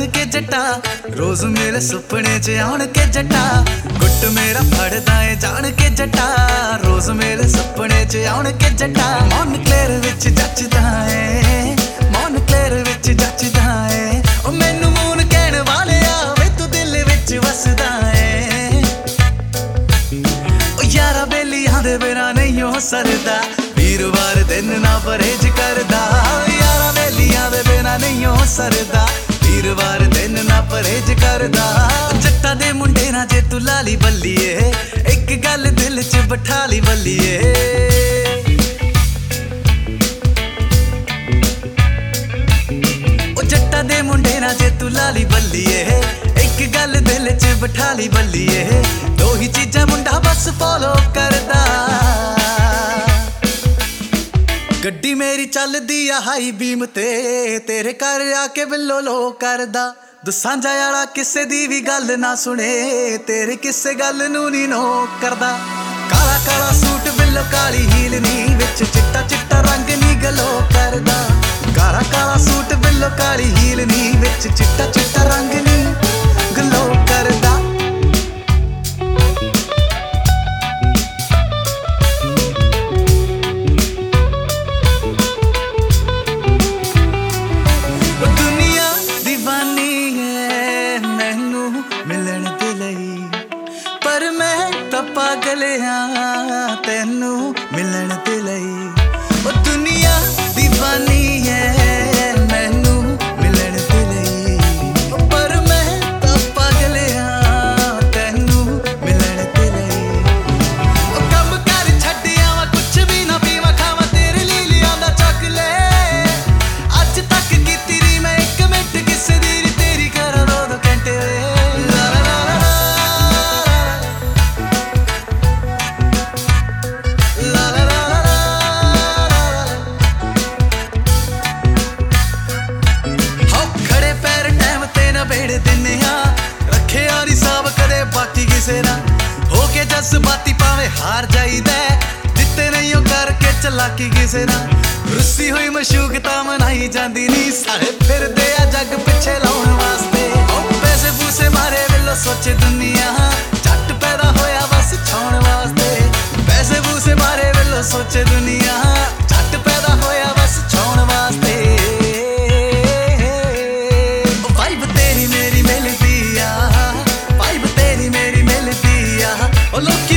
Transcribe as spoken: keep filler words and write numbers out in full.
के जट्टा रोज मेरे सुपने च आउण के जट्टा गुट मेरा फड़दा है जान के जट्टा रोज मेरे सुपने च आउण के जट्टा मन क्लेर विच जचदा है मन क्लेर विच जचदा है ओ मैनू मून कहण वालिया वे तू दिल विच वसदा है ओ यारा बेलियां दे बिना नहीं हो सरदा वीरवार दिन ना परहेज करदा यारा बेलियां दे बिना नहीं हो सरदा वीरवार दिन ना परहेज करदा जट्टा दे मुंडे ना जे तू लाली बल्लीए एक गल दिल च बिठा ली बल्लीए ओ जट्टा दे मुंडे ना जे तू लाली बल्लीए एक गल दिल च बिठा ली बल्लीए दो ही चीजां मुंडा बस फॉलो करदा गड्डी मेरी चलदी आ हाई बीम ते तेरे घर आके बिल्लो लो करदा दसांजा वाला किसे दी भी गल ना सुने तेरे किसे गल नू नी नो करदा काला काला सूट बिल्लो काली हील नी विच चिट्टा चिट्टा रंग नी गलो करदा काला काला सूट बिल्लो काली हील नी विच चिट्टा चिट्टा रंग नी गलो करदा पागल हाँ तेनू मिलन दे लई ओ दुनिया दीवानी है मैनू मिलन दे लई पर मैं तां पागल हाँ तेनू मिलन दे लई ओ कम कर छड्ड आवां कुछ भी ना पीवां खावां तेरे लिए लिआंदा चॉकलेट अज तक कीती री मैं एक मिंट किसे दी तेरी करा दो दो घंटे रखे यारी साहब कदे बाकी किसे ना होके जज्बाती पावे हार जाईदा जिते नहीं हो करके चलाकी किसे ना रुस्सी हुई मशूकता मनाई जांदी नी सारे फिरदे आ जग पिछे लाउण वास्ते पैसे पूसे मारे वेलो सोचे दुनिया झट पैदा होया बस छाउण वास्ते पैसे पूसे मारे वेलो सोचे दुनिया झट पैदा होया बस छाउण वास्ते Look